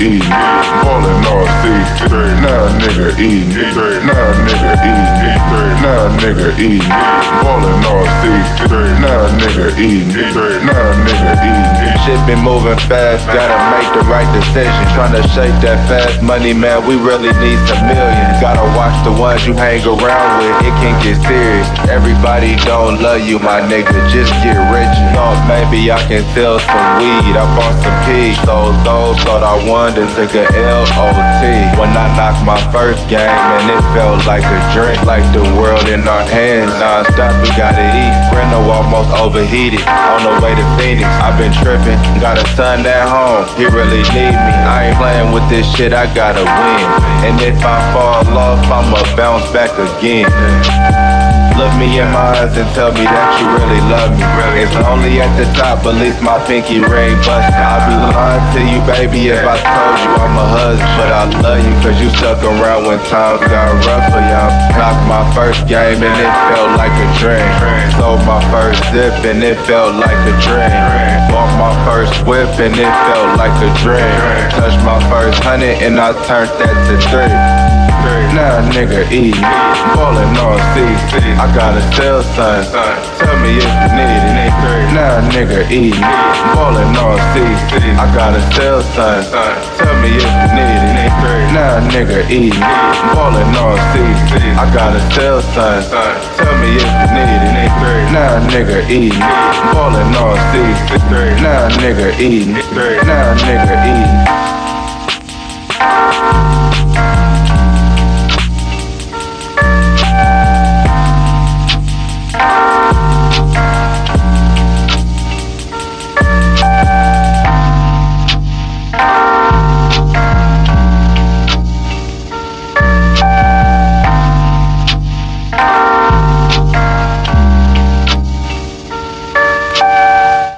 eating, ballin' all season. Now a nigga eating, now a nigga eating, now a nigga eating, ballin' all season. Now a nigga eating, now a nigga eating. Shit been moving fast, gotta make the right decision. Tryna shake that fast money, man, we really need some millions. Gotta watch the ones you hang around with, it can get serious. Everybody don't love you, my nigga, just get rich. Thought maybe I can sell some weed, I bought some peas. Sold those, thought I won, then took a LOT. When I knocked my first game, and it felt like a drink. Like the world in our hands, non-stop, we gotta eat. Breno almost overheated, on the way to Phoenix. I've been tripping, got a son at home, he really need me. I ain't playing with this shit, I gotta win. And if I fall off, I'ma bounce back again. Look me in my eyes and tell me that you really love me. It's only at the top, at least my pinky ring busted. I'd be lying to you, baby, if I told you I'm a husband. But I love you cause you stuck around when times got rough for y'all. Knocked my first game and it felt like a dream. Sold my first zip and it felt like a dream. Bought my first whip and it felt like a dream. Touched my first 100 and I turned that to 3. Now a nigga eating, ballin' all season. I gotta sell something, tell me if you need it. Now a nigga eating, ballin' all season. I gotta sell something, tell me if you need it. Now a nigga eating, ballin' all season. I gotta sell something, tell me if you need it. Now a nigga eating, ballin' all season. Now a nigga eating, now a nigga eating.